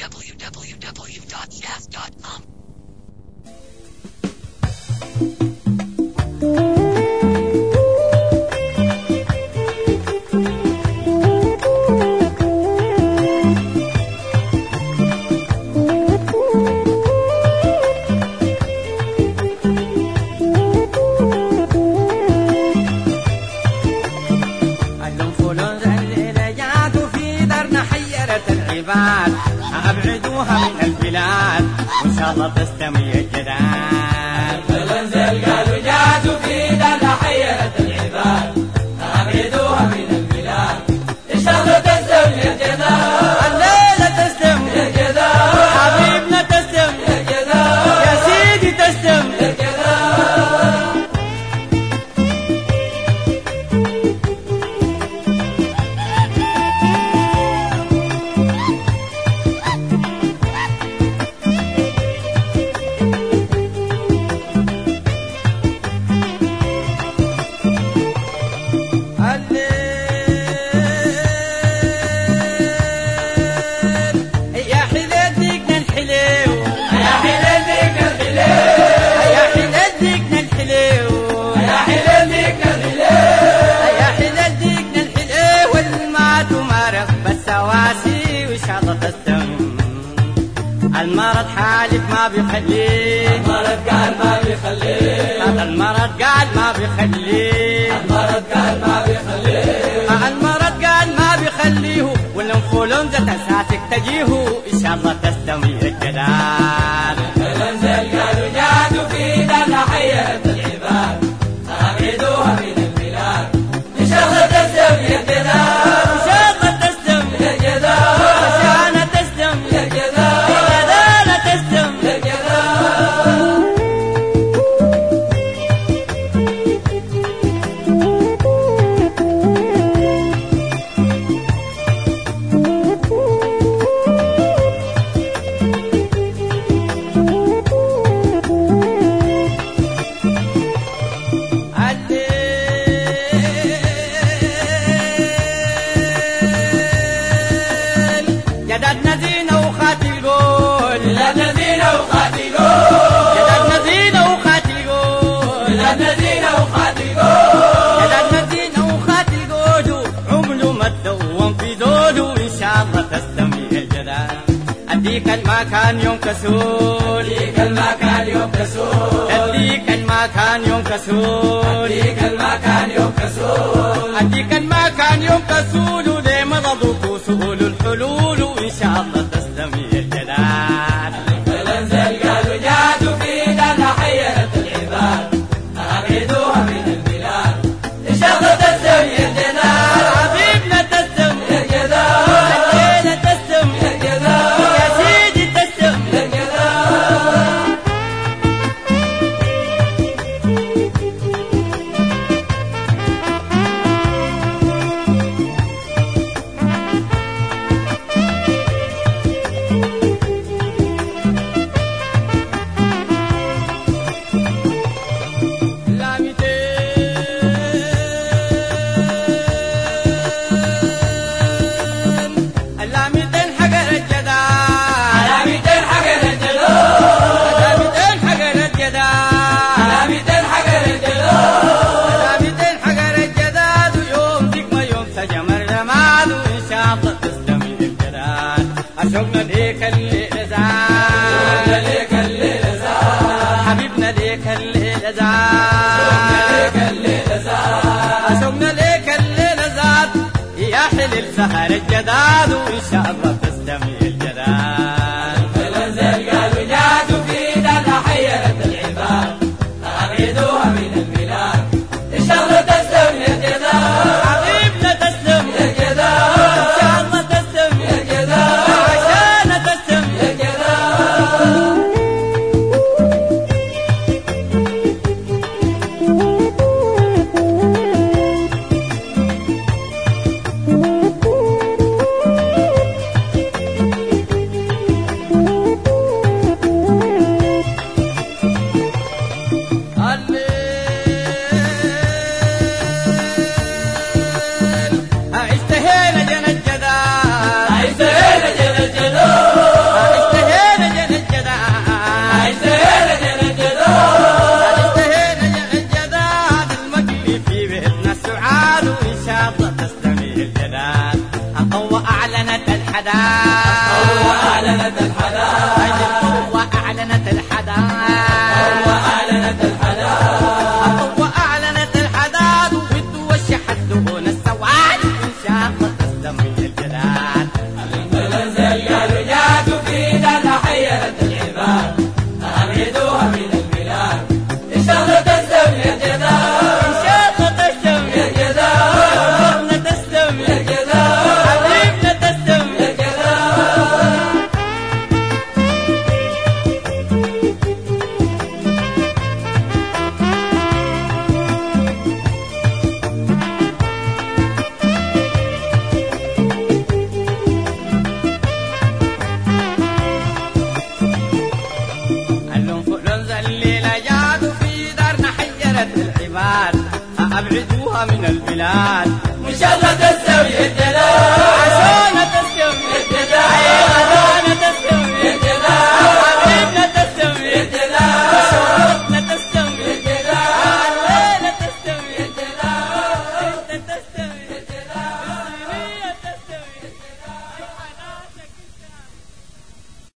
www.jazz.com. أبعدوها من البلاد وإن شاء الله تستمي الجدال. فالانزل قالوا جازوا في دار حيرة العباد. أبعدوها من البلاد إن شاء الله تستمي الجدال. الليلة تستم يا جدال، حبيبنا تستم يا جدال، يا سيدي تستم يا جدال. المرض حالف ما بيخليه، المرض قال ما بيخليه، المرض قال ما بيخليه، المرض قال ما بيخليه، المرض قال ما بيخليه، والانفلونزا تساسك تجيه إن شاء الله تستوي الجدال. الانزل قالوا جادوا في دار حيرة العباد. أبعدوها من البلاد إن شاء الله تستوي الجدال. إن شاء الله تستوي يا جدال، عشان تستوي يا جدال، الجدال تستوي. يا جدال. جددنا زينة وخاتي القول، جددنا زينة وخاتي القول، جددنا زينة وخاتي القول، جددنا زينة وخاتي القول، جددنا زينة وخاتي القول، عمره ما تدوم في دوله إن شاء الله تستمي الجدال. أديك المكان يوم كسول، أديك المكان يوم كسول، أديك المكان يوم كسول، أديك المكان يوم كسول، أديك المكان يوم كسول، ولي مرضك وسؤول الحلول وإن شاء الله تستمي الجدال. الانزل قالوا جادوا في دار حيرة العباد. أبعدوها من البلاد إن شاء الله تستوي الجدال. حبيبنا تستم يا جدال، الليلة تستم يا جدال، يا سيدي تستم. يا جدال. اللامتين حقر الجدال، علامتين حقر الجدال، اللامتين حقر الجدال، علامتين حقر الجدال، اللامتين حقر الجدال، ويوم ذيك ما يوم سجم الرماد وإن شاء الله تستمي الجدال. أشوقنا ليك الليلة زاد، ليك الليلة زاد، حبيبنا ليك الليلة زاد، ليك الليلة زاد. أشوقنا ليك الليلة زاد، يا حلل سهر الجداد وإن شاء الله تستمي الجدال. الانزل قالوا جادوا في دار حيرة العباد. أبعدوها من البلاد إن شاء الله تستوي الجدال. حبيبنا تسلم يا جدال، إن شاء الله تسلم يا جدال، عشان تسلم. يا جدال. الحداد وأعلنت الحداد وأعلنت الحداد وأعلنت الحداد وتوشحت دهون السواد انشاقت الدم من الجداد المنزل قالوا جاتوا فينا حيرت العباد أبعدوها من البلاد انشاقت الدم يا جداد انشاقت الدم يا جداد حبيبنا تسلم يا جداد حبيبنا تسلم يا جداد الانفلونزا الليلة جادوا في دارنا حيرت العباد أبعدوها من البلاد مشغلة السوي الجلال